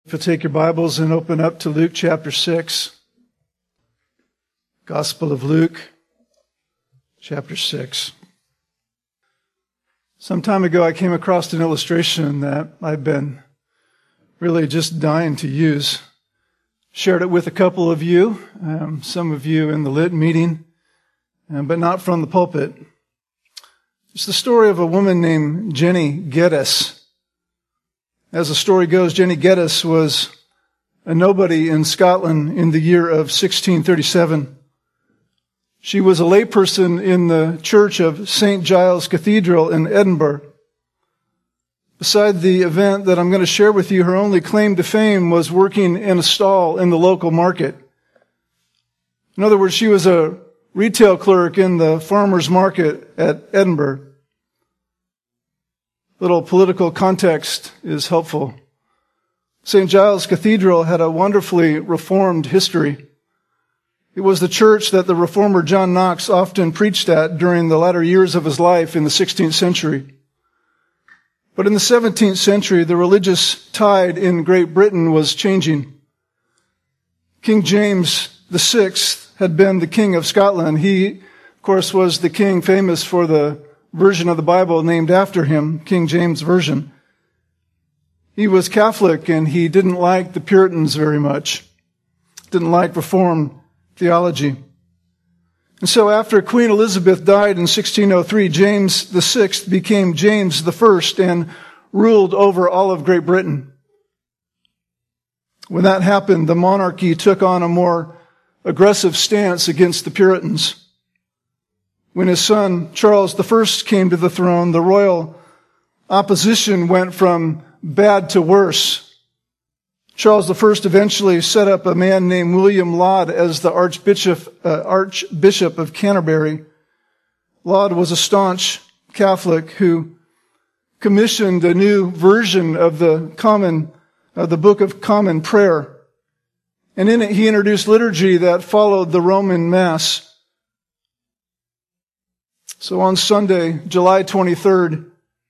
If you'll take your Bibles and open up to Luke chapter 6. Gospel of Luke, chapter 6. Some time ago I came across an illustration that I've been really just dying to use. Shared it with a couple of you, some of you in the lit meeting, but not from the pulpit. It's the story of a woman named Jenny Geddes. As the story goes, Jenny Geddes was a nobody in Scotland in the year of 1637. She was a layperson in the church of St. Giles Cathedral in Edinburgh. Beside the event that I'm going to share with you, her only claim to fame was working in a stall in the local market. In other words, she was a retail clerk in the farmer's market at Edinburgh. Little political context is helpful. St. Giles Cathedral had a wonderfully reformed history. It was the church that the reformer John Knox often preached at during the latter years of his life in the 16th century. But in the 17th century, the religious tide in Great Britain was changing. King James VI had been the king of Scotland. He, of course, was the king famous for the version of the Bible named after him, King James Version. He was Catholic and he didn't like the Puritans very much. Didn't like Reformed theology. And so after Queen Elizabeth died in 1603, James VI became James I and ruled over all of Great Britain. When that happened, the monarchy took on a more aggressive stance against the Puritans. When his son, Charles I, came to the throne, the royal opposition went from bad to worse. Charles I eventually set up a man named William Laud as the Archbishop of Canterbury. Laud was a staunch Catholic who commissioned a new version of the Book of Common Prayer. And in it, he introduced liturgy that followed the Roman Mass. So on Sunday, July 23rd,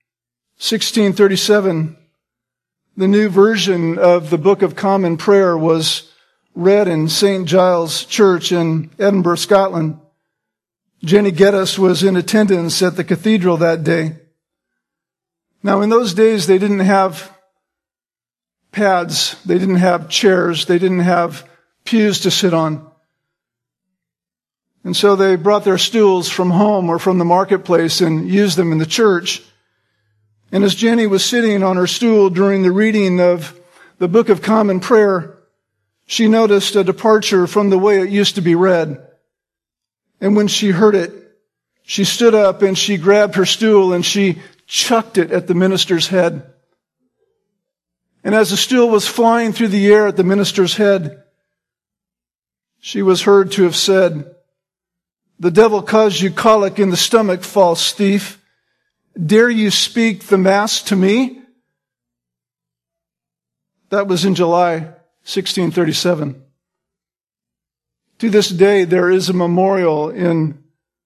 1637, the new version of the Book of Common Prayer was read in St. Giles Church in Edinburgh, Scotland. Jenny Geddes was in attendance at the cathedral that day. Now, in those days, they didn't have pads, they didn't have chairs, they didn't have pews to sit on. And so they brought their stools from home or from the marketplace and used them in the church. And as Jenny was sitting on her stool during the reading of the Book of Common Prayer, she noticed a departure from the way it used to be read. And when she heard it, she stood up and she grabbed her stool and she chucked it at the minister's head. And as the stool was flying through the air at the minister's head, she was heard to have said, "The devil caused you colic in the stomach, false thief. Dare you speak the Mass to me?" That was in July 1637. To this day, there is a memorial in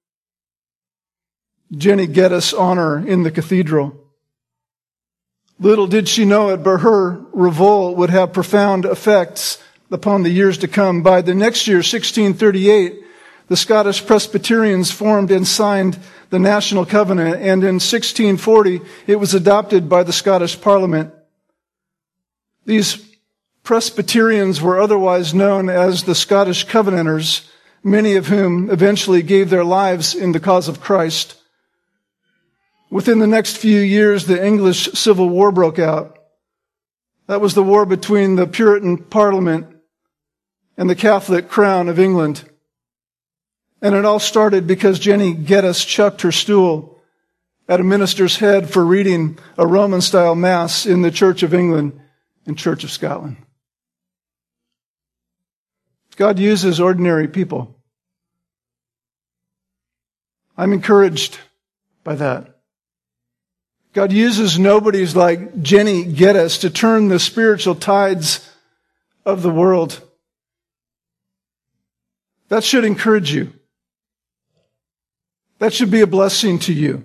Jenny Geddes' honor in the cathedral. Little did she know it, but her revolt would have profound effects upon the years to come. By the next year, 1638, the Scottish Presbyterians formed and signed the National Covenant, and in 1640, it was adopted by the Scottish Parliament. These Presbyterians were otherwise known as the Scottish Covenanters, many of whom eventually gave their lives in the cause of Christ. Within the next few years, the English Civil War broke out. That was the war between the Puritan Parliament and the Catholic Crown of England. And it all started because Jenny Geddes chucked her stool at a minister's head for reading a Roman-style Mass in the Church of England and Church of Scotland. God uses ordinary people. I'm encouraged by that. God uses nobodies like Jenny Geddes to turn the spiritual tides of the world. That should encourage you. That should be a blessing to you.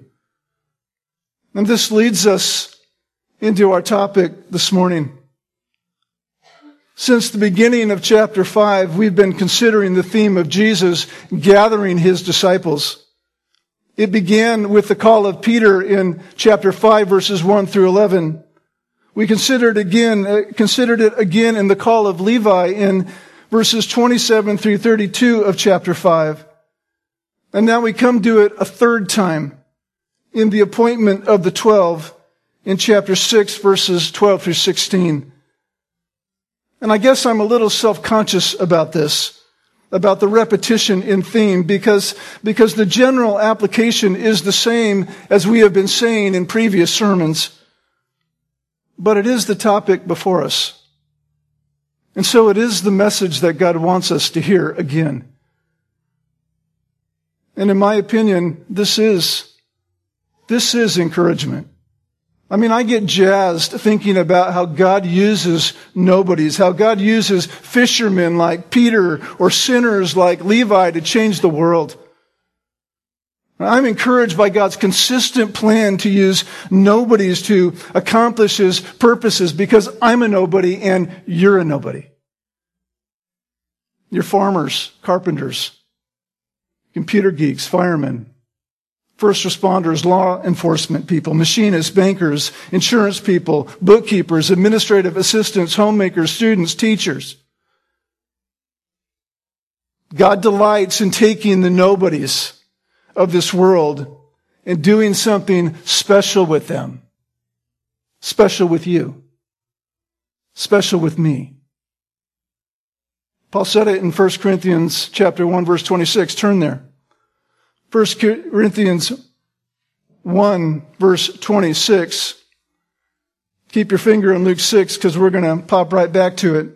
And this leads us into our topic this morning. Since the beginning of chapter 5, we've been considering the theme of Jesus gathering his disciples. It began with the call of Peter in chapter 5, verses 1 through 11. We considered it again in the call of Levi in verses 27 through 32 of chapter 5. And now we come to it a third time in the appointment of the 12 in chapter 6, verses 12 through 16. And I guess I'm a little self-conscious about this, about the repetition in theme, because the general application is the same as we have been saying in previous sermons. But it is the topic before us. And so it is the message that God wants us to hear again. And in my opinion, this is encouragement. I mean, I get jazzed thinking about how God uses nobodies, how God uses fishermen like Peter or sinners like Levi to change the world. I'm encouraged by God's consistent plan to use nobodies to accomplish his purposes because I'm a nobody and you're a nobody. You're farmers, carpenters, computer geeks, firemen, first responders, law enforcement people, machinists, bankers, insurance people, bookkeepers, administrative assistants, homemakers, students, teachers. God delights in taking the nobodies of this world and doing something special with them. Special with you. Special with me. Paul said it in 1 Corinthians chapter 1, verse 26. Turn there. 1 Corinthians 1, verse 26. Keep your finger in Luke 6 because we're going to pop right back to it.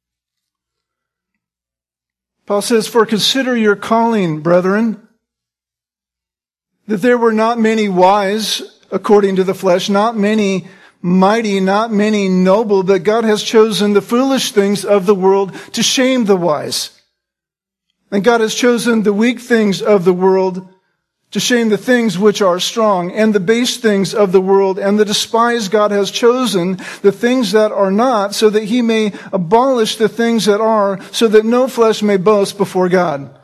Paul says, "For consider your calling, brethren, that there were not many wise according to the flesh, not many mighty, not many noble, but God has chosen the foolish things of the world to shame the wise. And God has chosen the weak things of the world to shame the things which are strong, and the base things of the world, and the despised God has chosen the things that are not, so that he may abolish the things that are, so that no flesh may boast before God."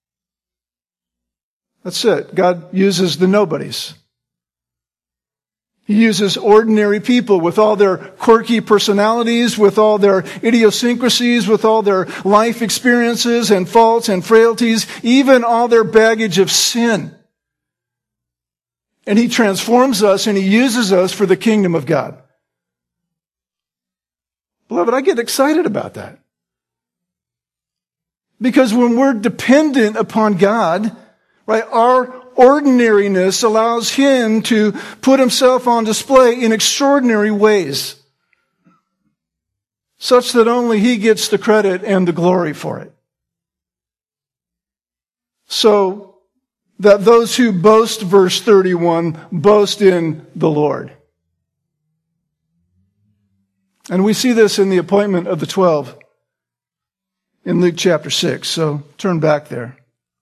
That's it. God uses the nobodies. He uses ordinary people with all their quirky personalities, with all their idiosyncrasies, with all their life experiences and faults and frailties, even all their baggage of sin. And he transforms us and he uses us for the kingdom of God. Beloved, I get excited about that. Because when we're dependent upon God, right, our ordinariness allows him to put himself on display in extraordinary ways, such that only he gets the credit and the glory for it. So that those who boast, verse 31, boast in the Lord. And we see this in the appointment of the 12 in Luke chapter 6. So turn back there.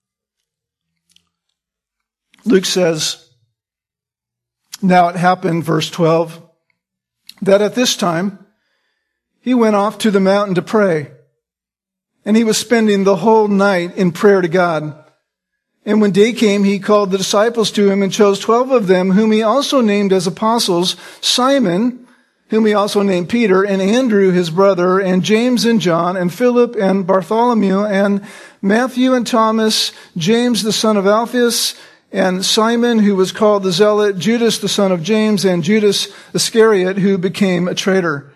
Luke says, "Now it happened," verse 12, "that at this time he went off to the mountain to pray, and he was spending the whole night in prayer to God. And when day came, he called the disciples to him and chose 12 of them, whom he also named as apostles, Simon, whom he also named Peter, and Andrew his brother, and James and John, and Philip and Bartholomew, and Matthew and Thomas, James the son of Alphaeus, and Simon, who was called the Zealot, Judas the son of James, and Judas Iscariot, who became a traitor."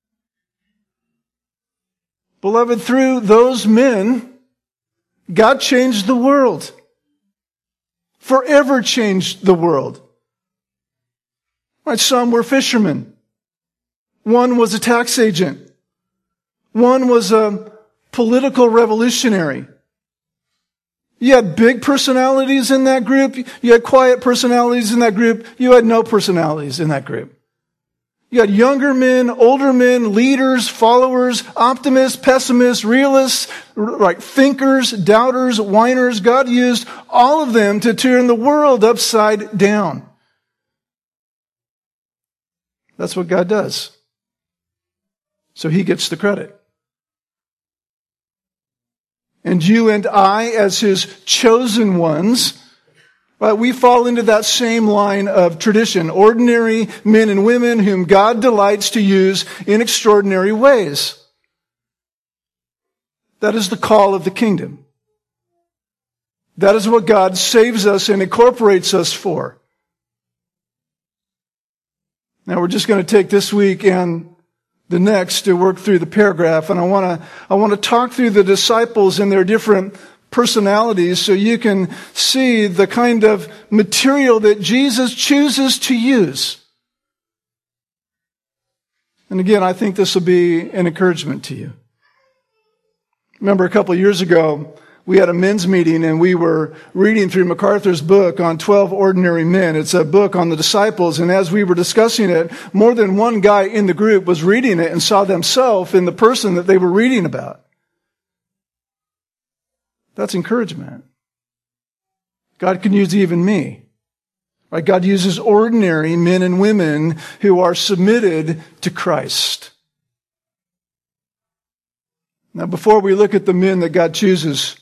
Beloved, through those men, God changed the world. Forever changed the world. Right, some were fishermen. One was a tax agent. One was a political revolutionary. You had big personalities in that group. You had quiet personalities in that group. You had no personalities in that group. You had younger men, older men, leaders, followers, optimists, pessimists, realists, like thinkers, doubters, whiners. God used all of them to turn the world upside down. That's what God does. So he gets the credit. And you and I, as his chosen ones, right, we fall into that same line of tradition. Ordinary men and women whom God delights to use in extraordinary ways. That is the call of the kingdom. That is what God saves us and incorporates us for. Now we're just going to take this week and the next to work through the paragraph, and I want to talk through the disciples and their different personalities so you can see the kind of material that Jesus chooses to use. And again, I think this will be an encouragement to you. Remember a couple of years ago, we had a men's meeting and we were reading through MacArthur's book on 12 Ordinary Men. It's a book on the disciples, and as we were discussing it, more than one guy in the group was reading it and saw themselves in the person that they were reading about. That's encouragement. God can use even me. Right? God uses ordinary men and women who are submitted to Christ. Now, before we look at the men that God chooses,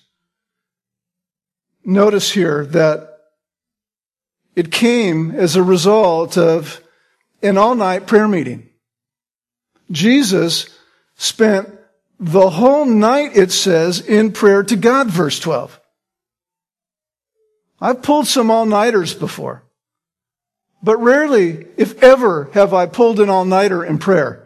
notice here that it came as a result of an all-night prayer meeting. Jesus spent the whole night, it says, in prayer to God, verse 12. I've pulled some all-nighters before, but rarely, if ever, have I pulled an all-nighter in prayer.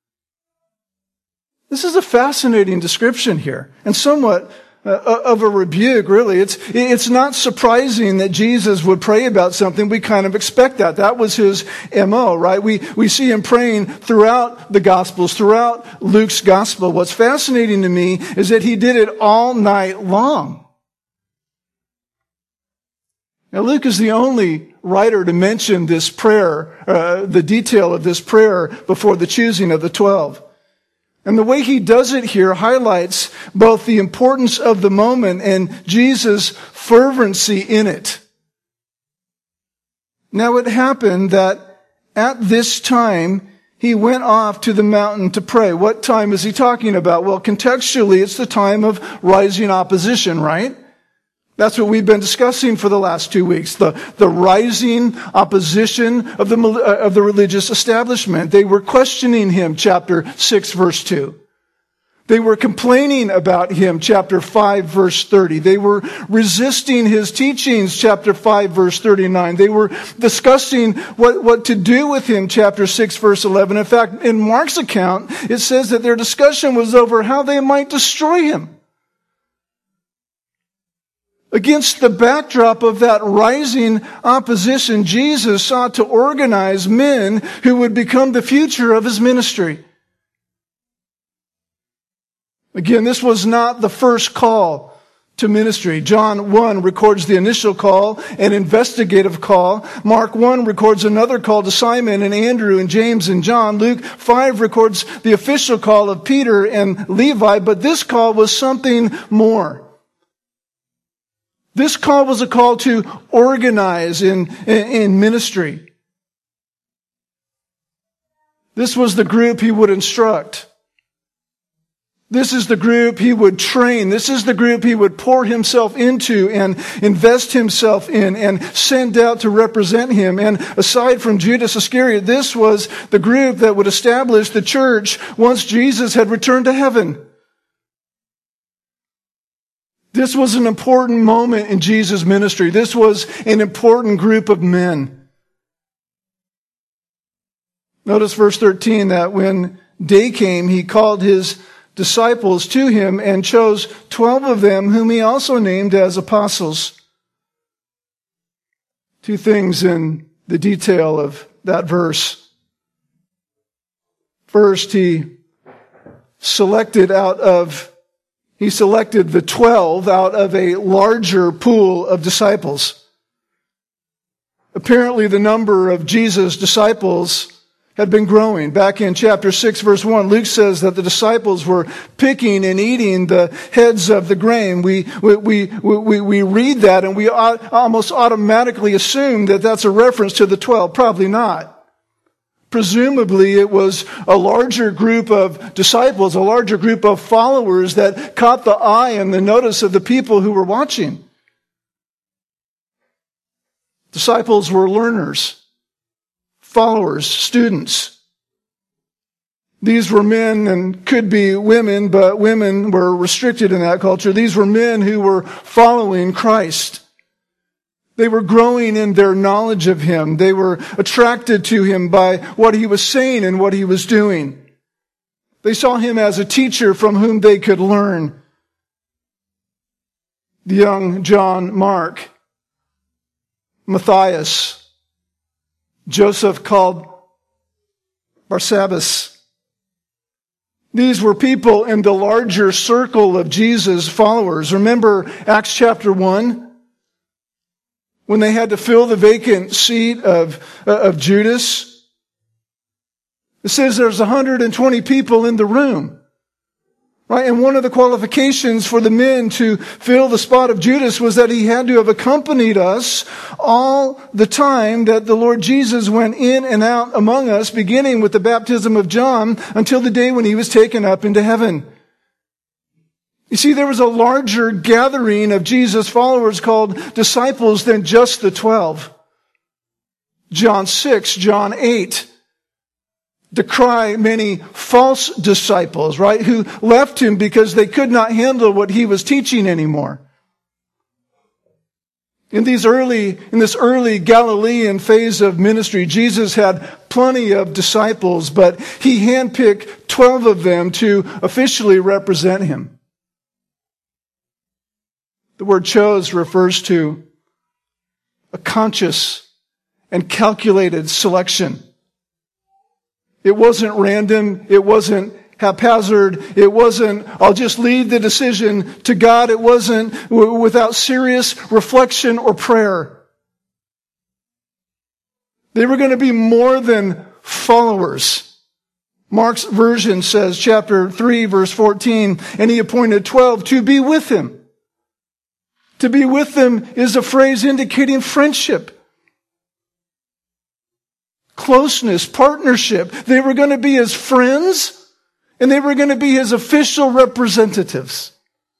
This is a fascinating description here, and somewhat of a rebuke, really. It's not surprising that Jesus would pray about something. We kind of expect that. That was his MO, right? We see him praying throughout the Gospels, throughout Luke's Gospel. What's fascinating to me is that he did it all night long. Now, Luke is the only writer to mention this prayer, the detail of this prayer before the choosing of the 12. And the way he does it here highlights both the importance of the moment and Jesus' fervency in it. Now it happened that at this time, he went off to the mountain to pray. What time is he talking about? Well, contextually, it's the time of rising opposition, right? That's what we've been discussing for the last 2 weeks. The rising opposition of the religious establishment. They were questioning him, chapter 6, verse 2. They were complaining about him, chapter 5, verse 30. They were resisting his teachings, chapter 5, verse 39. They were discussing what to do with him, chapter 6, verse 11. In fact, in Mark's account, it says that their discussion was over how they might destroy him. Against the backdrop of that rising opposition, Jesus sought to organize men who would become the future of his ministry. Again, this was not the first call to ministry. John 1 records the initial call, an investigative call. Mark 1 records another call to Simon and Andrew and James and John. Luke 5 records the official call of Peter and Levi, but this call was something more. This call was a call to organize in ministry. This was the group he would instruct. This is the group he would train. This is the group he would pour himself into and invest himself in and send out to represent him. And aside from Judas Iscariot, this was the group that would establish the church once Jesus had returned to heaven. This was an important moment in Jesus' ministry. This was an important group of men. Notice verse 13 that when day came, he called his disciples to him and chose 12 of them, whom he also named as apostles. Two things in the detail of that verse. First, he selected the 12 out of a larger pool of disciples. Apparently, the number of Jesus' disciples had been growing. Back in chapter 6, verse 1, Luke says that the disciples were picking and eating the heads of the grain. We read that and we almost automatically assume that that's a reference to the 12. Probably not. Presumably, it was a larger group of disciples, a larger group of followers that caught the eye and the notice of the people who were watching. Disciples were learners, followers, students. These were men and could be women, but women were restricted in that culture. These were men who were following Christ. They were growing in their knowledge of Him. They were attracted to Him by what He was saying and what He was doing. They saw Him as a teacher from whom they could learn. The young John Mark, Matthias, Joseph called Barsabbas. These were people in the larger circle of Jesus' followers. Remember Acts chapter 1? When they had to fill the vacant seat of Judas? It says there's 120 people in the room. Right? And one of the qualifications for the men to fill the spot of Judas was that he had to have accompanied us all the time that the Lord Jesus went in and out among us, beginning with the baptism of John until the day when He was taken up into heaven. You see, there was a larger gathering of Jesus' followers called disciples than just the 12. John 6, John 8 decry many false disciples, right, who left Him because they could not handle what He was teaching anymore. In this early Galilean phase of ministry, Jesus had plenty of disciples, but He handpicked 12 of them to officially represent Him. The word chose refers to a conscious and calculated selection. It wasn't random. It wasn't haphazard. It wasn't, I'll just leave the decision to God. It wasn't without serious reflection or prayer. They were going to be more than followers. Mark's version says, chapter 3, verse 14, and He appointed 12 to be with Him. To be with them is a phrase indicating friendship, closeness, partnership. They were going to be His friends, and they were going to be His official representatives.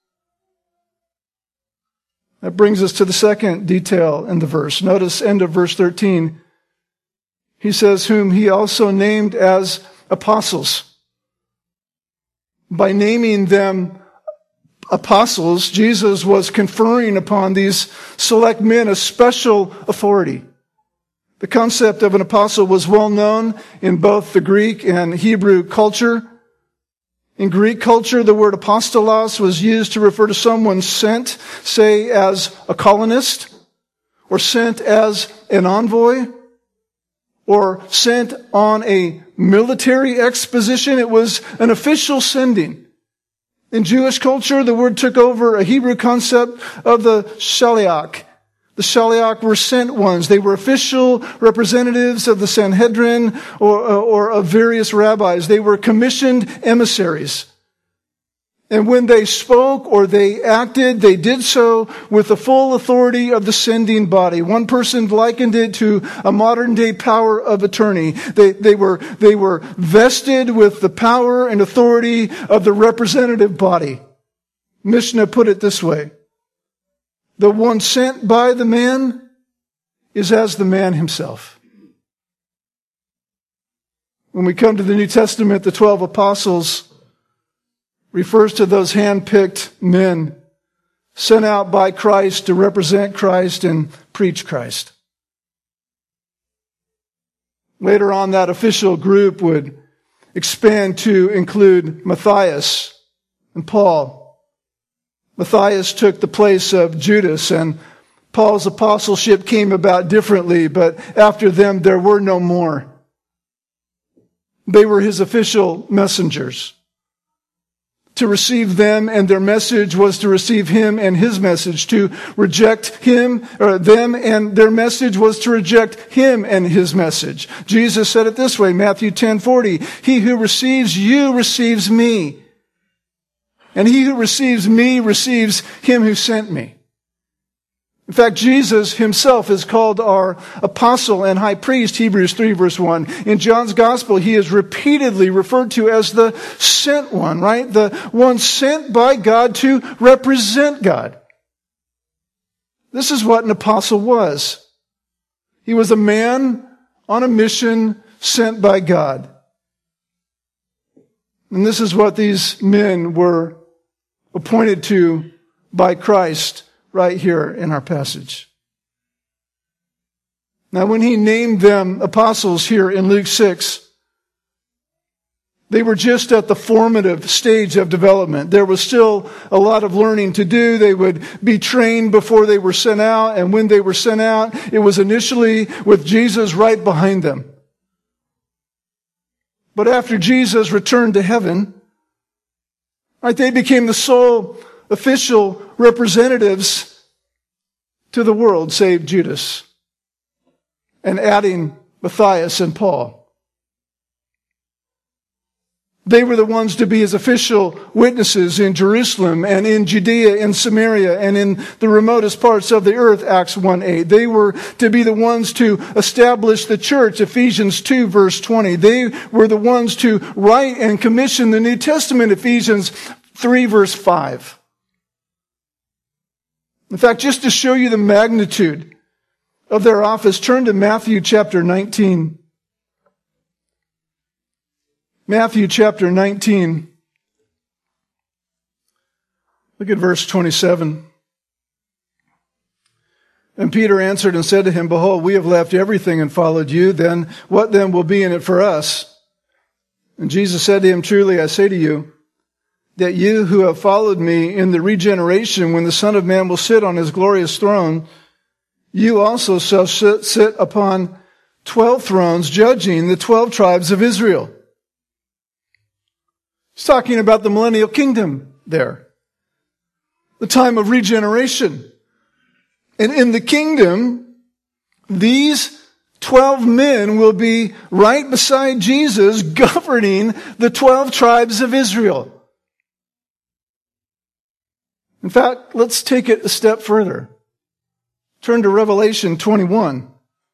That brings us to the second detail in the verse. Notice end of verse 13. He says, whom He also named as apostles. By naming them apostles, Jesus was conferring upon these select men a special authority. The concept of an apostle was well known in both the Greek and Hebrew culture. In Greek culture, the word apostolos was used to refer to someone sent, say, as a colonist, or sent as an envoy, or sent on a military exposition. It was an official sending. In Jewish culture, the word took over a Hebrew concept of the shaliach. The shaliach were sent ones. They were official representatives of the Sanhedrin or of various rabbis. They were commissioned emissaries. And when they spoke or they acted, they did so with the full authority of the sending body. One person likened it to a modern day power of attorney. They were vested with the power and authority of the representative body. Mishnah put it this way. The one sent by the man is as the man himself. When we come to the New Testament, the 12 apostles refers to those hand-picked men sent out by Christ to represent Christ and preach Christ. Later on, that official group would expand to include Matthias and Paul. Matthias took the place of Judas, and Paul's apostleship came about differently, but after them there were no more. They were his official messengers. To receive them and their message was to receive him and his message. To reject him or them and their message was to reject him and his message. Jesus said it this way, Matthew 10:40, he who receives you receives me. And he who receives me receives him who sent me. In fact, Jesus himself is called our apostle and high priest, Hebrews 3 verse 1. In John's gospel, he is repeatedly referred to as the sent one, right? The one sent by God to represent God. This is what an apostle was. He was a man on a mission sent by God. And this is what these men were appointed to by Christ right here in our passage. Now, when he named them apostles here in Luke 6, they were just at the formative stage of development. There was still a lot of learning to do. They would be trained before they were sent out, and when they were sent out, it was initially with Jesus right behind them. But after Jesus returned to heaven, right, they became the sole official representatives to the world, save Judas, and adding Matthias and Paul. They were the ones to be his official witnesses in Jerusalem and in Judea and Samaria and in the remotest parts of the earth, Acts 1:8. They were to be the ones to establish the church, Ephesians 2 verse 20. They were the ones to write and commission the New Testament, Ephesians 3 verse 5. In fact, just to show you the magnitude of their office, turn to Matthew chapter 19. Matthew chapter 19. Look at verse 27. And Peter answered and said to him, Behold, we have left everything and followed you. Then what then will be in it for us? And Jesus said to him, Truly I say to you, that you who have followed me in the regeneration, when the Son of Man will sit on his glorious throne, you also shall sit upon 12 thrones, judging the 12 tribes of Israel. He's talking about the millennial kingdom there. The time of regeneration. And in the kingdom, these 12 men will be right beside Jesus governing the 12 tribes of Israel. In fact, let's take it a step further. Turn to Revelation 21.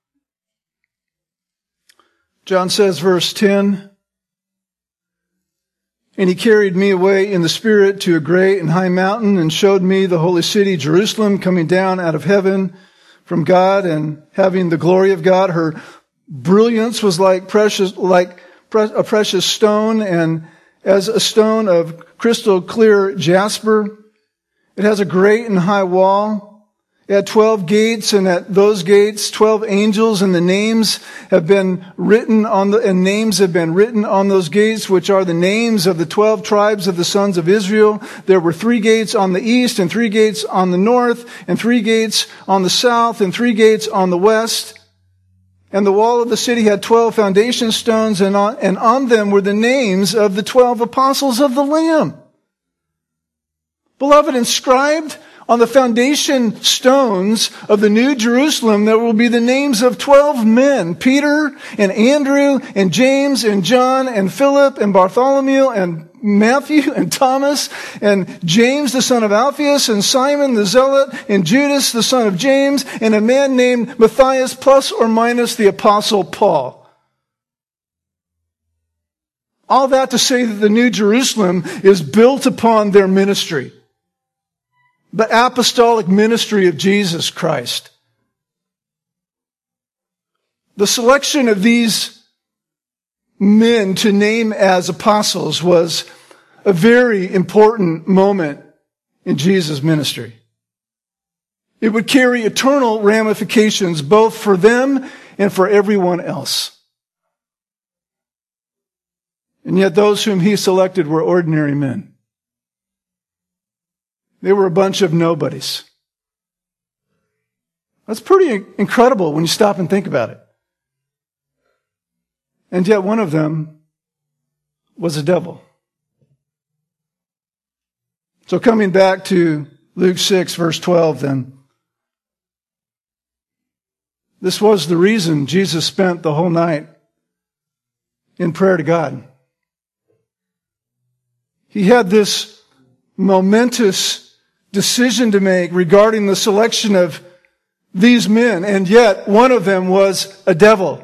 John says, verse 10, And he carried me away in the Spirit to a great and high mountain and showed me the holy city, Jerusalem, coming down out of heaven from God and having the glory of God. Her brilliance was like a precious stone, and as a stone of crystal clear jasper. It has a great and high wall. It had 12 gates, and at those gates, 12 angels, and the names have been written on those gates, which are the names of the 12 tribes of the sons of Israel. There were 3 gates on the east, and 3 gates on the north, and 3 gates on the south, and 3 gates on the west. And the wall of the city had 12 foundation stones, and on them were the names of the 12 apostles of the Lamb. Beloved, inscribed on the foundation stones of the New Jerusalem, there will be the names of 12 men, Peter and Andrew and James and John and Philip and Bartholomew and Matthew and Thomas and James the son of Alphaeus and Simon the Zealot and Judas the son of James and a man named Matthias plus or minus the apostle Paul. All that to say that the New Jerusalem is built upon their ministry. The apostolic ministry of Jesus Christ. The selection of these men to name as apostles was a very important moment in Jesus' ministry. It would carry eternal ramifications both for them and for everyone else. And yet those whom he selected were ordinary men. They were a bunch of nobodies. That's pretty incredible when you stop and think about it. And yet one of them was a devil. So coming back to Luke 6, verse 12 then. This was the reason Jesus spent the whole night in prayer to God. He had this momentous decision to make regarding the selection of these men, and yet one of them was a devil.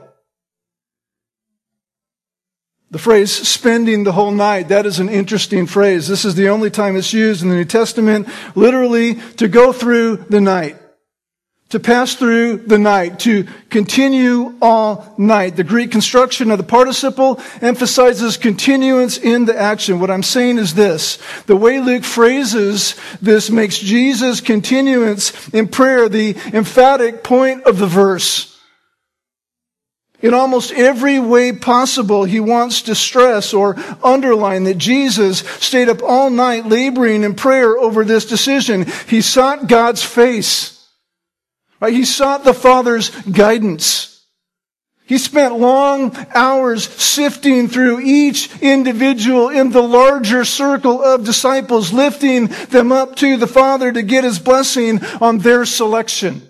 The phrase spending the whole night, that is an interesting phrase. This is the only time it's used in the New Testament, literally to go through the night, to pass through the night, to continue all night. The Greek construction of the participle emphasizes continuance in the action. What I'm saying is this: the way Luke phrases this makes Jesus' continuance in prayer the emphatic point of the verse. In almost every way possible, he wants to stress or underline that Jesus stayed up all night laboring in prayer over this decision. He sought God's face. Right? He sought the Father's guidance. He spent long hours sifting through each individual in the larger circle of disciples, lifting them up to the Father to get His blessing on their selection.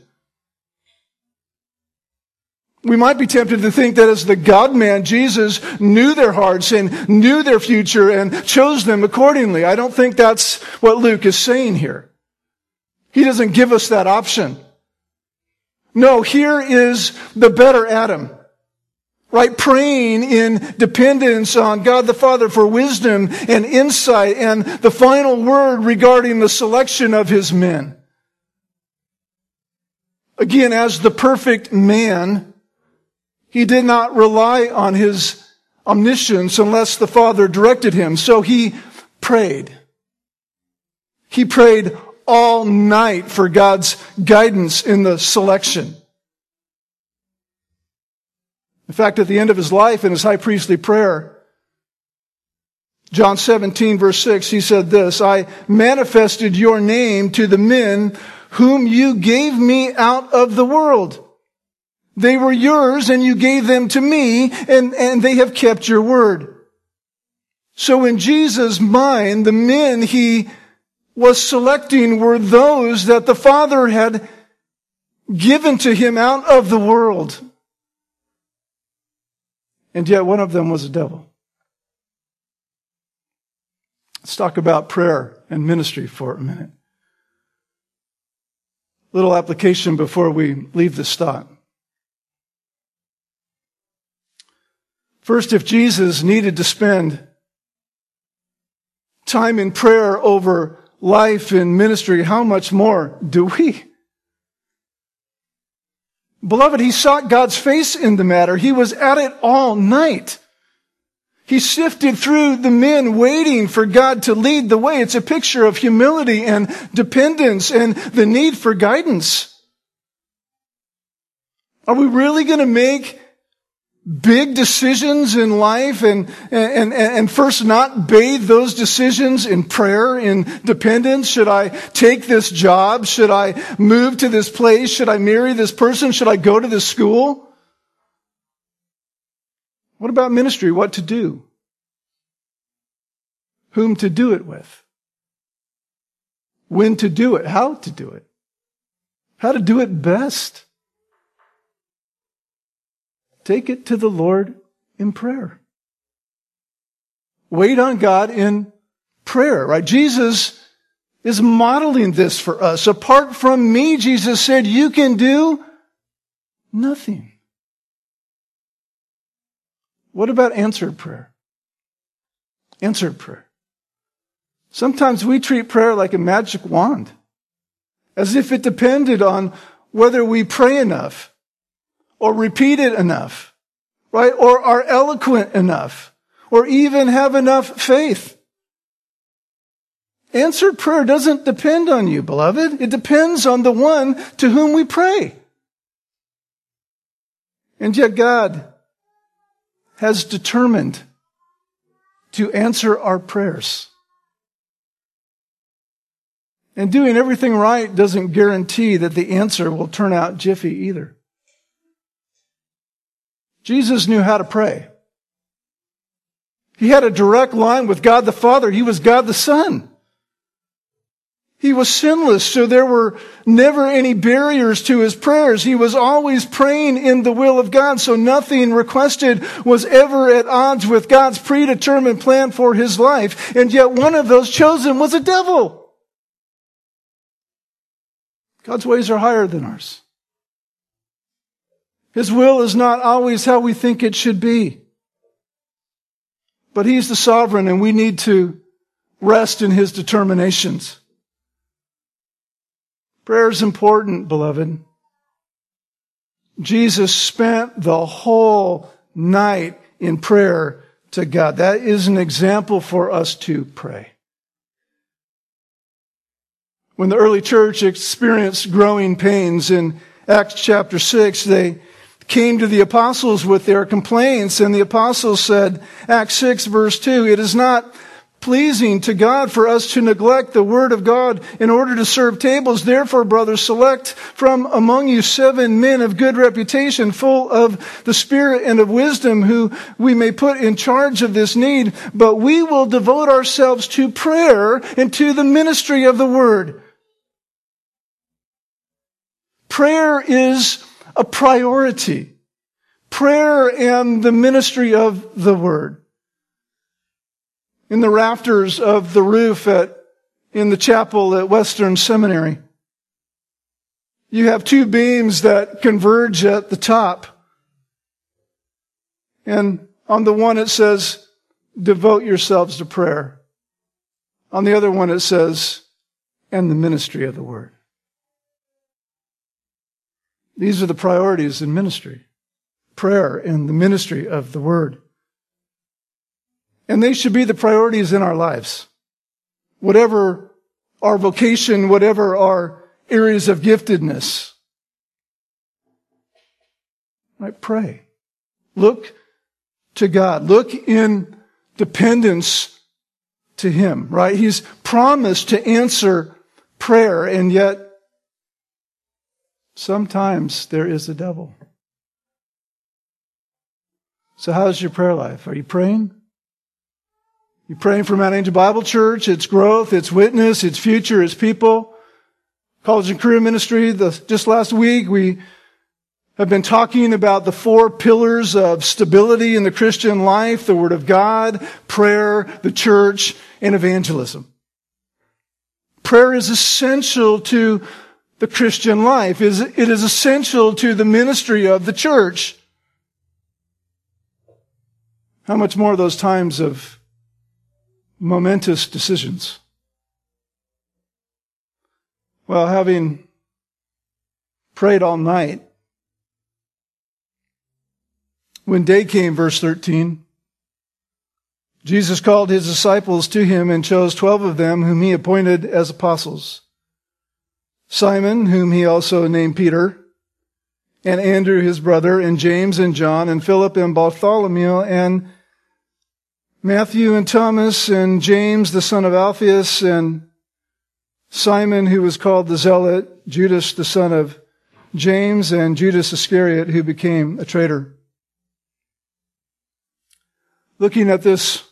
We might be tempted to think that as the God-man, Jesus knew their hearts and knew their future and chose them accordingly. I don't think that's what Luke is saying here. He doesn't give us that option. No, here is the better Adam, right? Praying in dependence on God the Father for wisdom and insight and the final word regarding the selection of His men. Again, as the perfect man, He did not rely on His omniscience unless the Father directed Him. So He prayed. He prayed all night for God's guidance in the selection. In fact, at the end of His life in His high priestly prayer, John 17 verse 6, He said this: I manifested your name to the men whom you gave me out of the world. They were yours and you gave them to me, and they have kept your word. So in Jesus' mind, the men He was selecting were those that the Father had given to Him out of the world. And yet one of them was a devil. Let's talk about prayer and ministry for a minute. Little application before we leave this thought. First, if Jesus needed to spend time in prayer over life and ministry, how much more do we? Beloved, He sought God's face in the matter. He was at it all night. He sifted through the men waiting for God to lead the way. It's a picture of humility and dependence and the need for guidance. Are we really going to make big decisions in life and first not bathe those decisions in prayer, in dependence? Should I take this job? Should I move to this place? Should I marry this person? Should I go to this school? What about ministry? What to do? Whom to do it with? When to do it? How to do it? How to do it best? Take it to the Lord in prayer. Wait on God in prayer, right? Jesus is modeling this for us. Apart from me, Jesus said, you can do nothing. What about answered prayer? Answered prayer. Sometimes we treat prayer like a magic wand, as if it depended on whether we pray enough, or repeat it enough, right? Or are eloquent enough, or even have enough faith. Answered prayer doesn't depend on you, beloved. It depends on the one to whom we pray. And yet God has determined to answer our prayers. And doing everything right doesn't guarantee that the answer will turn out jiffy either. Jesus knew how to pray. He had a direct line with God the Father. He was God the Son. He was sinless, so there were never any barriers to His prayers. He was always praying in the will of God, so nothing requested was ever at odds with God's predetermined plan for His life. And yet one of those chosen was a devil. God's ways are higher than ours. His will is not always how we think it should be. But He's the sovereign, and we need to rest in His determinations. Prayer is important, beloved. Jesus spent the whole night in prayer to God. That is an example for us to pray. When the early church experienced growing pains in Acts chapter 6, they came to the apostles with their complaints, and the apostles said, Acts 6 verse 2, "It is not pleasing to God for us to neglect the word of God in order to serve tables. Therefore, brothers, select from among you 7 men of good reputation, full of the Spirit and of wisdom, who we may put in charge of this need. But we will devote ourselves to prayer and to the ministry of the word." Prayer is a priority. Prayer and the ministry of the word. In the rafters of the roof in the chapel at Western Seminary, you have 2 beams that converge at the top. And on the one it says, "Devote yourselves to prayer." On the other one it says, "And the ministry of the word." These are the priorities in ministry. Prayer and the ministry of the word. And they should be the priorities in our lives. Whatever our vocation, whatever our areas of giftedness. Right? Pray. Look to God. Look in dependence to Him. Right? He's promised to answer prayer, and yet sometimes there is a devil. So how's your prayer life? Are you praying? You praying for Mount Angel Bible Church, its growth, its witness, its future, its people? College and career ministry. Just last week we have been talking about the 4 pillars of stability in the Christian life: the Word of God, prayer, the church, and evangelism. Prayer is essential to the Christian life. It is essential to the ministry of the church. How much more of those times of momentous decisions? Well, having prayed all night, when day came, verse 13, Jesus called His disciples to Him and chose 12 of them, whom He appointed as apostles. Simon, whom He also named Peter, and Andrew his brother, and James and John, and Philip and Bartholomew, and Matthew and Thomas, and James the son of Alphaeus, and Simon, who was called the Zealot, Judas the son of James, and Judas Iscariot, who became a traitor. Looking at this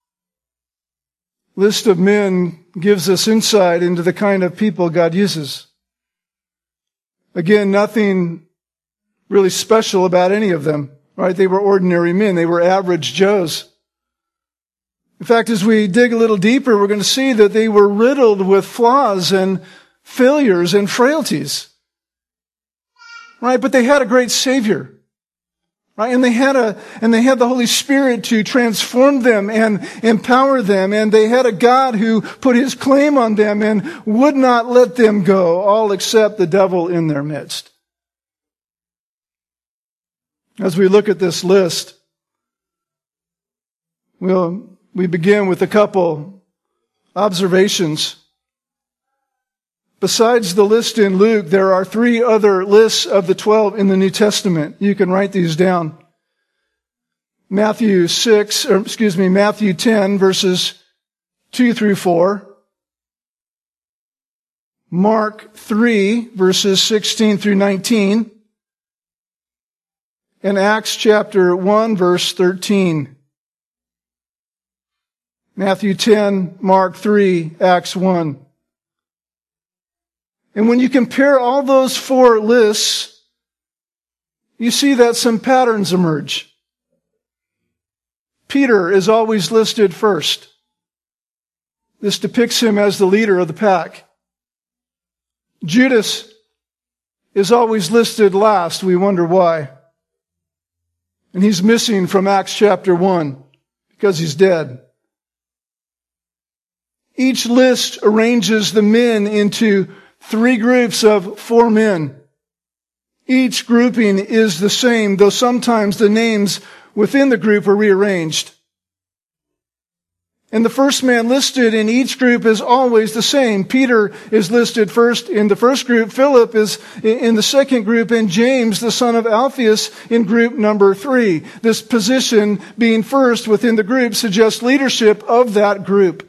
list of men gives us insight into the kind of people God uses. Again, nothing really special about any of them, right? They were ordinary men. They were average Joes. In fact, as we dig a little deeper, we're going to see that they were riddled with flaws and failures and frailties, right? But they had a great Savior, right? And they had the Holy Spirit to transform them and empower them. And they had a God who put His claim on them and would not let them go, all except the devil in their midst. As we look at this list, we begin with a couple observations. Besides the list in Luke, there are 3 other lists of the 12 in the New Testament. You can write these down. Matthew 10, verses 2 through 4. Mark 3, verses 16 through 19. And Acts chapter 1, verse 13. Matthew 10, Mark 3, Acts 1. And when you compare all those 4 lists, you see that some patterns emerge. Peter is always listed first. This depicts him as the leader of the pack. Judas is always listed last. We wonder why. And he's missing from Acts chapter 1 because he's dead. Each list arranges the men into 3 groups of 4 men. Each grouping is the same, though sometimes the names within the group are rearranged. And the first man listed in each group is always the same. Peter is listed first in the first group, Philip is in the second group, and James, the son of Alphaeus, in group number 3. This position being first within the group suggests leadership of that group.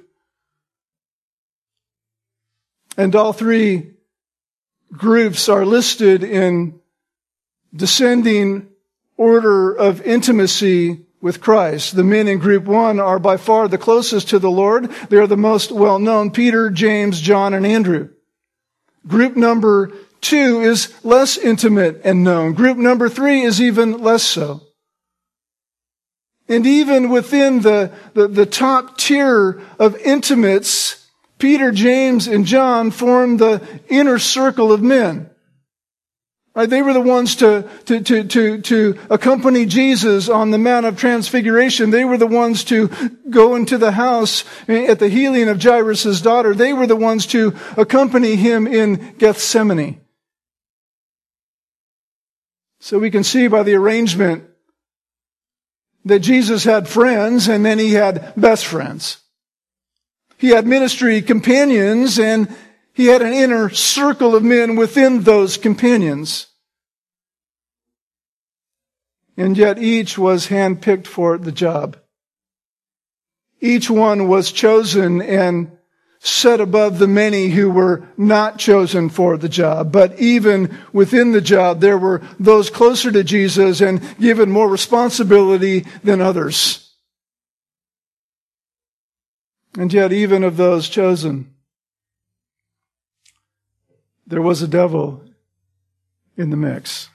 And all 3 groups are listed in descending order of intimacy with Christ. The men in group 1 are by far the closest to the Lord. They are the most well-known: Peter, James, John, and Andrew. Group number 2 is less intimate and known. Group number 3 is even less so. And even within the top tier of intimates, Peter, James, and John form the inner circle of men. Right? They were the ones to accompany Jesus on the Mount of Transfiguration. They were the ones to go into the house at the healing of Jairus' daughter. They were the ones to accompany him in Gethsemane. So we can see by the arrangement that Jesus had friends, and then he had best friends. He had ministry companions, and he had an inner circle of men within those companions. And yet each was handpicked for the job. Each one was chosen and set above the many who were not chosen for the job. But even within the job, there were those closer to Jesus and given more responsibility than others. And yet even of those chosen, there was a devil in the mix.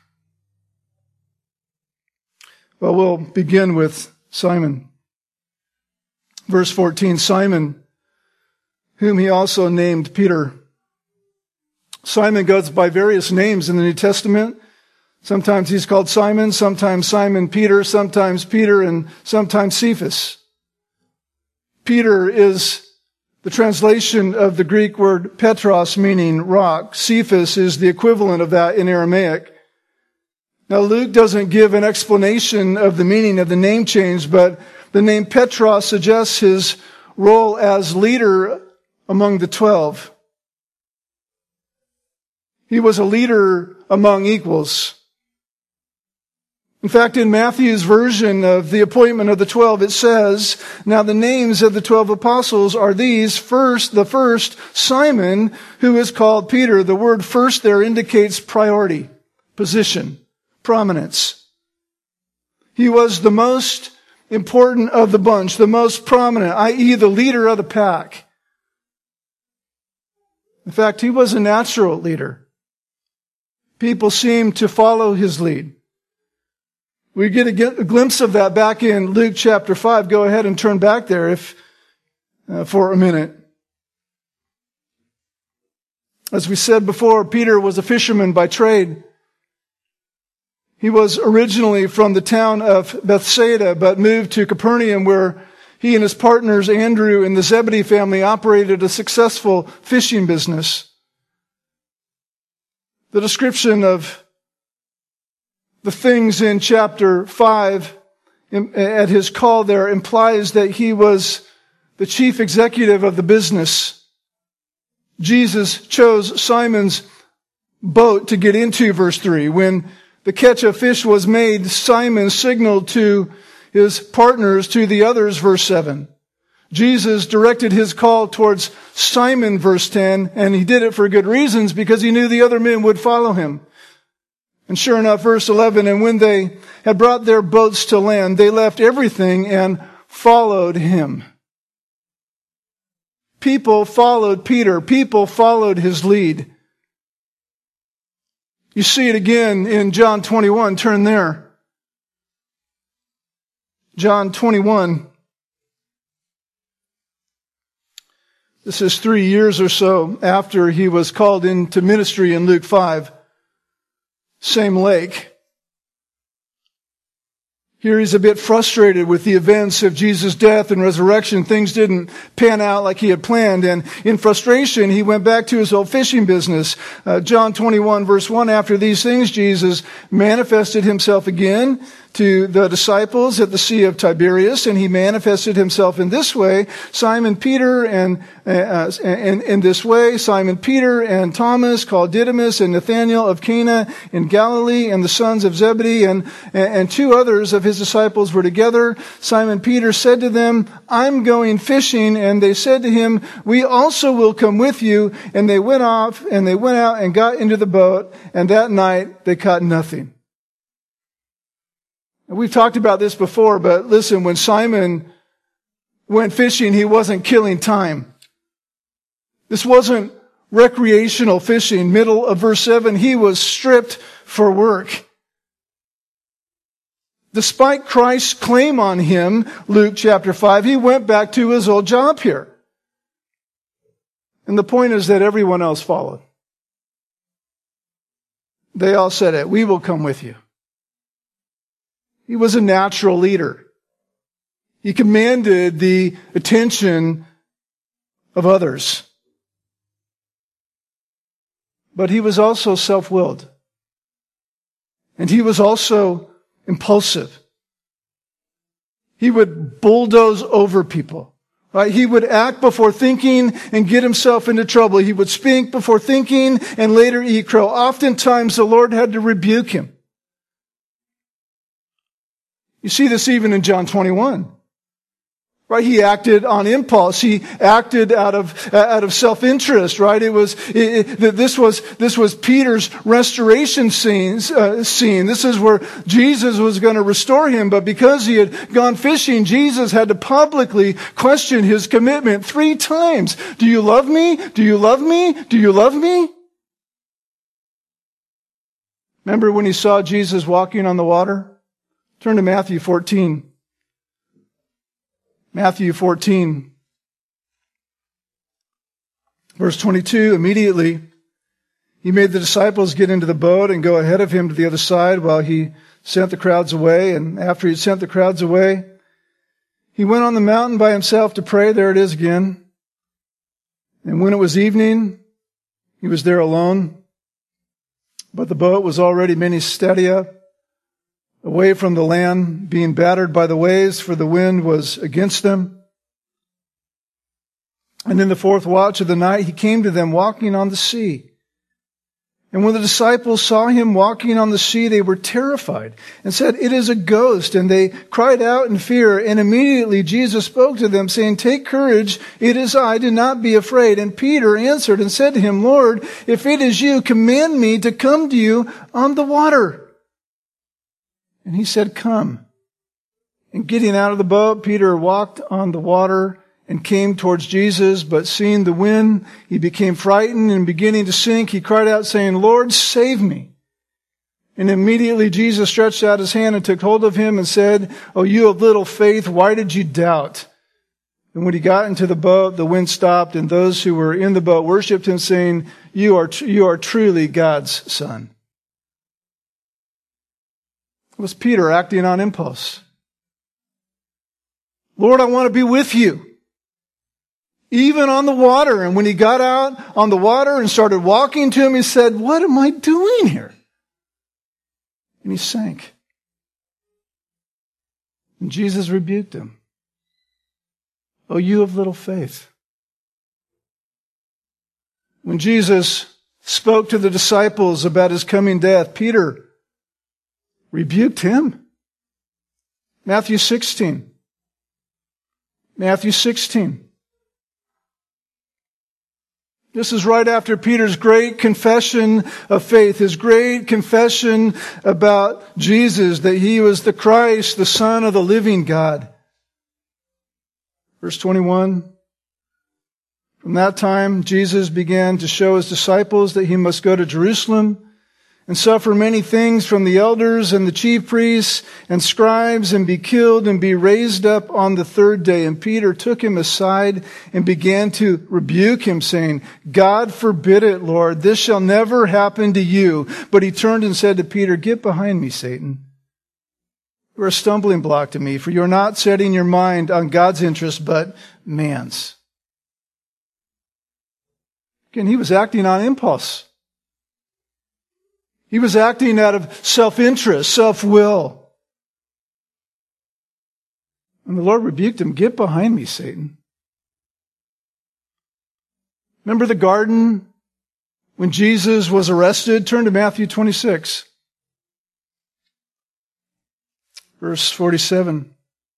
Well, we'll begin with Simon. Verse 14, Simon, whom he also named Peter. Simon goes by various names in the New Testament. Sometimes he's called Simon, sometimes Simon Peter, sometimes Peter, and sometimes Cephas. Peter is the translation of the Greek word Petros, meaning rock. Cephas is the equivalent of that in Aramaic. Now, Luke doesn't give an explanation of the meaning of the name change, but the name Petros suggests his role as leader among the 12. He was a leader among equals. In fact, in Matthew's version of the appointment of the 12, it says, now the names of the 12 apostles are these. The first, Simon, who is called Peter. The word first there indicates priority, position, prominence. He was the most important of the bunch, the most prominent, i.e. the leader of the pack. In fact, he was a natural leader. People seemed to follow his lead. We get a glimpse of that back in Luke chapter 5. Go ahead and turn back there for a minute. As we said before, Peter was a fisherman by trade. He was originally from the town of Bethsaida, but moved to Capernaum, where he and his partners, Andrew and the Zebedee family, operated a successful fishing business. The description of the things in chapter 5 at his call there implies that he was the chief executive of the business. Jesus chose Simon's boat to get into, verse 3. When the catch of fish was made, Simon signaled to his partners, to the others, verse 7. Jesus directed his call towards Simon, verse 10, and he did it for good reasons because he knew the other men would follow him. And sure enough, verse 11, and when they had brought their boats to land, they left everything and followed him. People followed Peter. People followed his lead. You see it again in John 21. Turn there. John 21. This is 3 years or so after he was called into ministry in Luke 5. Same lake. Here he's a bit frustrated with the events of Jesus' death and resurrection. Things didn't pan out like he had planned. And in frustration, he went back to his old fishing business. John 21 verse 1, after these things, Jesus manifested himself again to the disciples at the Sea of Tiberias, and he manifested himself in this way. Simon Peter and Thomas, called Didymus, and Nathanael of Cana in Galilee, and the sons of Zebedee, and two others of his disciples were together. Simon Peter said to them, I'm going fishing. And they said to him, we also will come with you. And they went off, and they went out and got into the boat, and that night they caught nothing. We've talked about this before, but listen, when Simon went fishing, he wasn't killing time. This wasn't recreational fishing. Middle of verse 7, he was stripped for work. Despite Christ's claim on him, Luke chapter 5, he went back to his old job here. And the point is that everyone else followed. They all said it, we will come with you. He was a natural leader. He commanded the attention of others. But he was also self-willed. And he was also impulsive. He would bulldoze over people. Right? He would act before thinking and get himself into trouble. He would speak before thinking and later eat crow. Oftentimes the Lord had to rebuke him. You see this even in John 21. Right? He acted on impulse. He acted out of self-interest, right? This was Peter's restoration scene. This is where Jesus was going to restore him, but because he had gone fishing, Jesus had to publicly question his commitment 3 times. Do you love me? Do you love me? Do you love me? Remember when he saw Jesus walking on the water? Turn to Matthew 14. Matthew 14, verse 22, immediately he made the disciples get into the boat and go ahead of him to the other side while he sent the crowds away. And after he sent the crowds away, he went on the mountain by himself to pray. There it is again. And when it was evening, he was there alone. But the boat was already many stadia away from the land, being battered by the waves, for the wind was against them. And in the 4th watch of the night, he came to them walking on the sea. And when the disciples saw him walking on the sea, they were terrified and said, it is a ghost. And they cried out in fear. And immediately Jesus spoke to them, saying, take courage, it is I, do not be afraid. And Peter answered and said to him, Lord, if it is you, command me to come to you on the water. And he said, come. And getting out of the boat, Peter walked on the water and came towards Jesus. But seeing the wind, he became frightened, and beginning to sink, he cried out, saying, Lord, save me. And immediately Jesus stretched out his hand and took hold of him and said, oh, you of little faith, why did you doubt? And when he got into the boat, the wind stopped, and those who were in the boat worshipped him, saying, you are truly God's Son. It was Peter acting on impulse. Lord, I want to be with you. Even on the water. And when he got out on the water and started walking to him, he said, what am I doing here? And he sank. And Jesus rebuked him. Oh, you of little faith. When Jesus spoke to the disciples about his coming death, Peter rebuked him. Matthew 16. Matthew 16. This is right after Peter's great confession of faith, his great confession about Jesus, that he was the Christ, the Son of the living God. Verse 21. From that time, Jesus began to show his disciples that he must go to Jerusalem and suffer many things from the elders and the chief priests and scribes, and be killed and be raised up on the 3rd day. And Peter took him aside and began to rebuke him, saying, God forbid it, Lord, this shall never happen to you. But he turned and said to Peter, get behind me, Satan. who are a stumbling block to me, for you are not setting your mind on God's interest, but man's. Again, he was acting on impulse. He was acting out of self-interest, self-will. And the Lord rebuked him, "Get behind me, Satan." Remember the garden when Jesus was arrested? Turn to Matthew 26. Verse 47.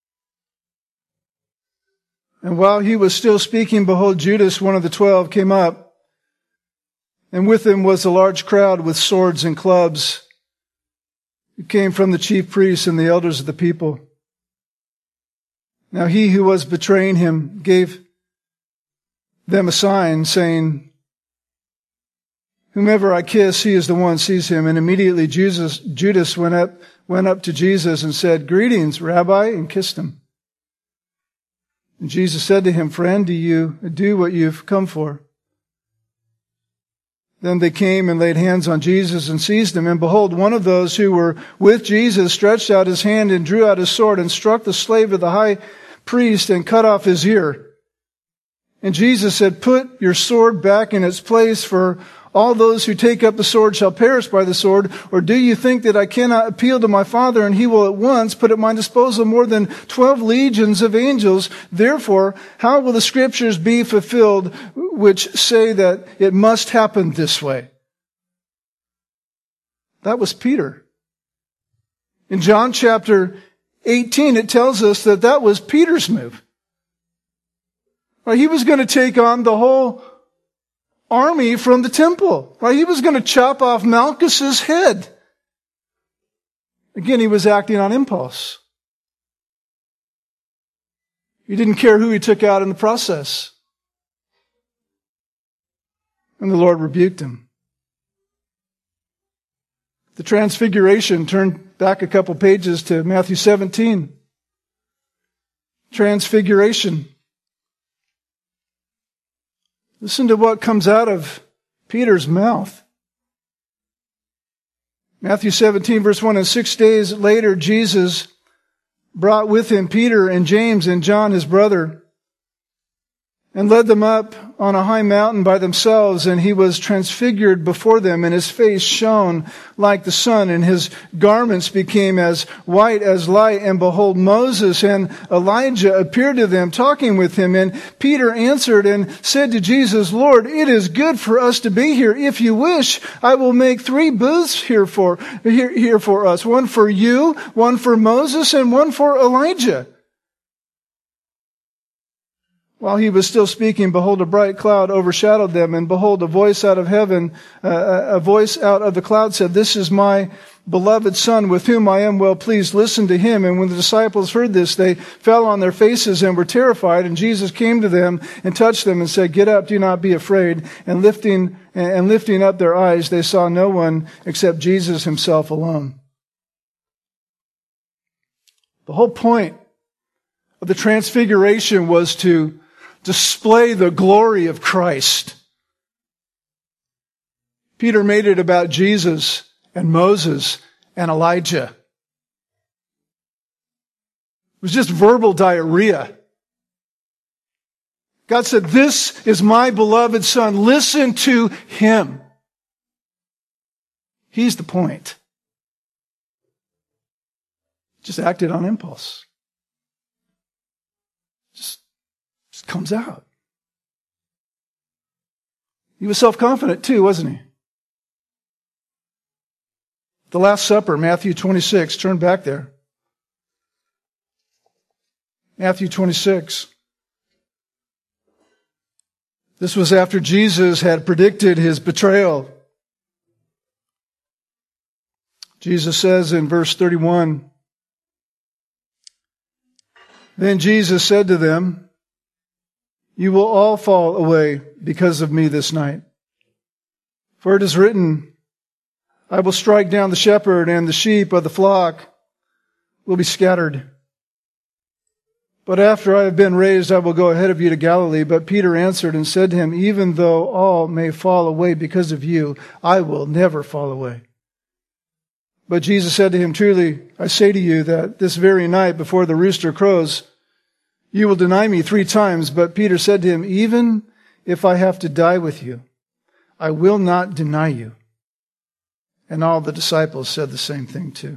"And while he was still speaking, behold, Judas, one of the 12, came up, and with him was a large crowd with swords and clubs, who came from the chief priests and the elders of the people. Now he who was betraying him gave them a sign, saying, 'Whomever I kiss, he is the one, seize him.' And immediately Judas went up to Jesus and said, 'Greetings, Rabbi,' and kissed him. And Jesus said to him, 'Friend, do you do what you've come for?' Then they came and laid hands on Jesus and seized him. And behold, one of those who were with Jesus stretched out his hand and drew out his sword and struck the slave of the high priest and cut off his ear. And Jesus said, 'Put your sword back in its place, for all those who take up the sword shall perish by the sword. Or do you think that I cannot appeal to my Father, and he will at once put at my disposal more than 12 legions of angels? Therefore, how will the scriptures be fulfilled which say that it must happen this way?'" That was Peter. In John chapter 18, it tells us that that was Peter's move. He was going to take on the whole army from the temple. He was going to chop off Malchus's head. Again, he was acting on impulse. He didn't care who he took out in the process. And the Lord rebuked him. The transfiguration, turn back a couple pages to Matthew 17. Transfiguration. Listen to what comes out of Peter's mouth. Matthew 17, verse 1, "And 6 days later, Jesus brought with him Peter and James and John, his brother, and led them up on a high mountain by themselves, and he was transfigured before them, and his face shone like the sun, and his garments became as white as light. And behold, Moses and Elijah appeared to them, talking with him. And Peter answered and said to Jesus, 'Lord, it is good for us to be here. If you wish, I will make 3 booths here for us, one for you, one for Moses, and one for Elijah.' While he was still speaking, behold, a bright cloud overshadowed them, and behold, a voice out of heaven, a voice out of the cloud said, 'This is my beloved Son, with whom I am well pleased. Listen to him.' And when the disciples heard this, they fell on their faces and were terrified. And Jesus came to them and touched them and said, 'Get up, do not be afraid.' And lifting up their eyes, they saw no one except Jesus himself alone." The whole point of the transfiguration was to display the glory of Christ. Peter made it about Jesus and Moses and Elijah. It was just verbal diarrhea. God said, "This is my beloved Son. Listen to him." He's the point. Just acted on impulse. Just comes out. He was self-confident too, wasn't he? The Last Supper, Matthew 26. Turn back there. Matthew 26. This was after Jesus had predicted his betrayal. Jesus says in verse 31, "Then Jesus said to them, 'You will all fall away because of me this night. For it is written, I will strike down the shepherd, and the sheep of the flock will be scattered. But after I have been raised, I will go ahead of you to Galilee.' But Peter answered and said to him, 'Even though all may fall away because of you, I will never fall away.' But Jesus said to him, truly, I say to you that this very night before the rooster crows, you will deny me 3 times. But Peter said to him, even if I have to die with you, I will not deny you. And all the disciples said the same thing too.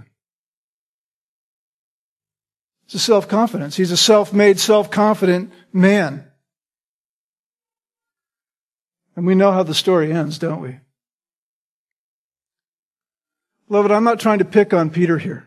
It's a self-confidence. He's a self-made, self-confident man. And we know how the story ends, don't we? Beloved, I'm not trying to pick on Peter here.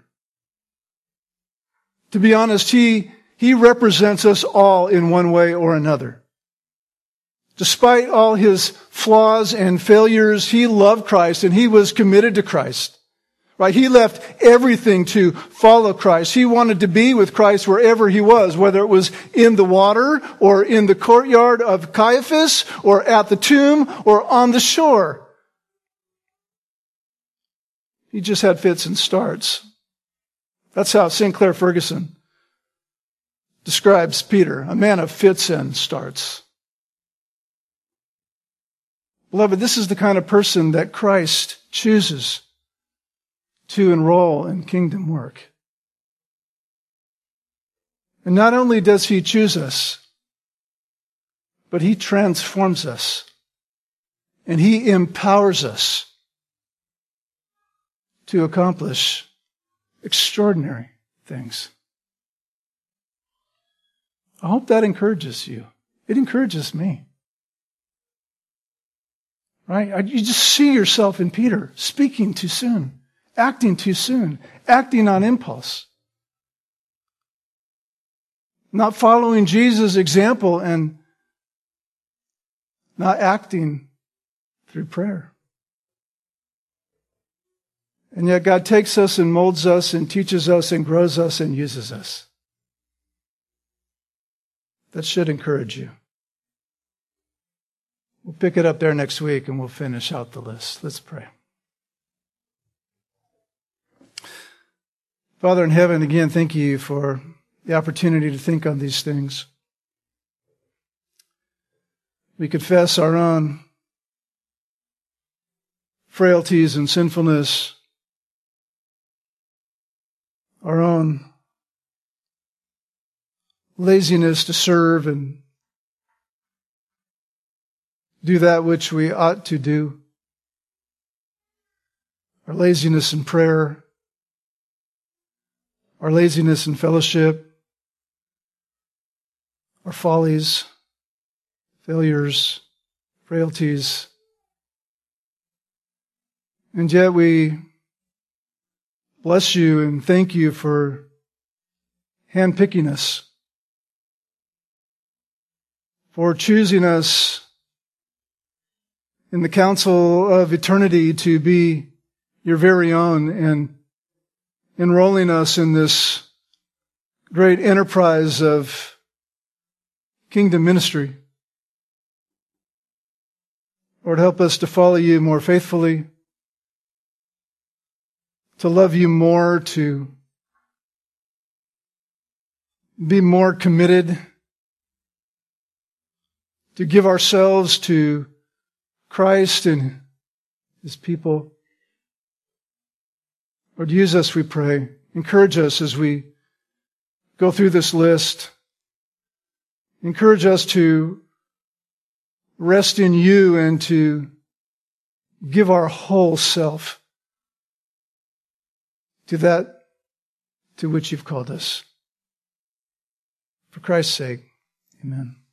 To be honest, he represents us all in one way or another. Despite all his flaws and failures, he loved Christ and he was committed to Christ. Right? He left everything to follow Christ. He wanted to be with Christ wherever he was, whether it was in the water or in the courtyard of Caiaphas or at the tomb or on the shore. He just had fits and starts. That's how Sinclair Ferguson describes Peter, a man of fits and starts. Beloved, this is the kind of person that Christ chooses to enroll in kingdom work. And not only does he choose us, but he transforms us and he empowers us to accomplish extraordinary things. I hope that encourages you. It encourages me. Right? You just see yourself in Peter, speaking too soon, acting too soon, acting on impulse. Not following Jesus' example and not acting through prayer. And yet God takes us and molds us and teaches us and grows us and uses us. That should encourage you. We'll pick it up there next week and we'll finish out the list. Let's pray. Father in heaven, again, thank you for the opportunity to think on these things. We confess our own frailties and sinfulness, our own laziness to serve and do that which we ought to do, our laziness in prayer, our laziness in fellowship, our follies, failures, frailties. And yet we bless you and thank you for handpicking us, for choosing us in the council of eternity to be your very own and enrolling us in this great enterprise of kingdom ministry. Lord, help us to follow you more faithfully, to love you more, to be more committed, to give ourselves to Christ and his people. Lord, use us, we pray. Encourage us as we go through this list. Encourage us to rest in you and to give our whole self to that to which you've called us. For Christ's sake, amen.